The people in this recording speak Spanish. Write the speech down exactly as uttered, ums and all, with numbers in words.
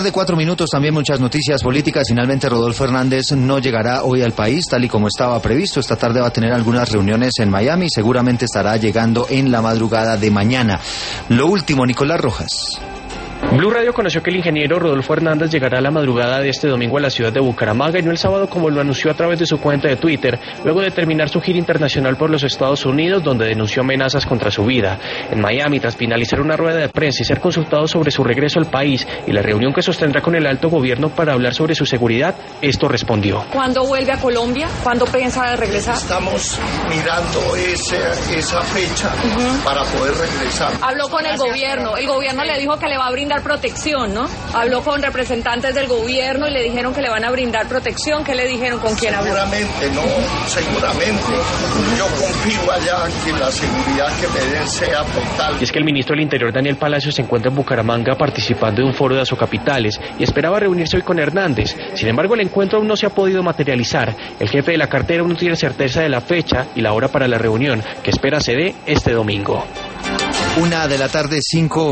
De cuatro minutos, también muchas noticias políticas. Finalmente Rodolfo Hernández no llegará hoy al país tal y como estaba previsto. Esta tarde va a tener algunas reuniones en Miami y seguramente estará llegando en la madrugada de mañana. Lo último, Nicolás Rojas. Blue Radio conoció que el ingeniero Rodolfo Hernández llegará a la madrugada de este domingo a la ciudad de Bucaramanga y no el sábado como lo anunció a través de su cuenta de Twitter, luego de terminar su gira internacional por los Estados Unidos, donde denunció amenazas contra su vida. En Miami, tras finalizar una rueda de prensa y ser consultado sobre su regreso al país y la reunión que sostendrá con el alto gobierno para hablar sobre su seguridad, esto respondió. ¿Cuándo vuelve a Colombia? ¿Cuándo piensa regresar? Estamos mirando ese, esa fecha uh-huh. para poder regresar. Habló con el gobierno, el gobierno le dijo que le va a brindar protección, ¿no? Habló con representantes del gobierno y le dijeron que le van a brindar protección. ¿Qué le dijeron? ¿Con quién habló? Seguramente, no, seguramente. Yo confío allá que la seguridad que me den sea total. Y es que el ministro del Interior, Daniel Palacios, se encuentra en Bucaramanga participando de un foro de Asocapitales y esperaba reunirse hoy con Hernández. Sin embargo, el encuentro aún no se ha podido materializar. El jefe de la cartera aún no tiene certeza de la fecha y la hora para la reunión, que espera se dé este domingo. Una de la tarde, cinco